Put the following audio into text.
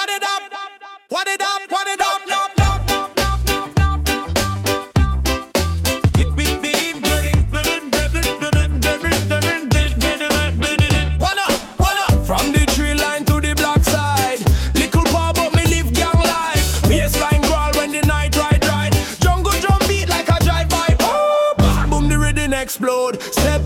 What it up? What it up? What it up? From the tree line to the black side, little power but me live gang life. Baseline crawl when the night ride. Jungle drum beat like a drive-by. Oh, boom, the rhythm explode.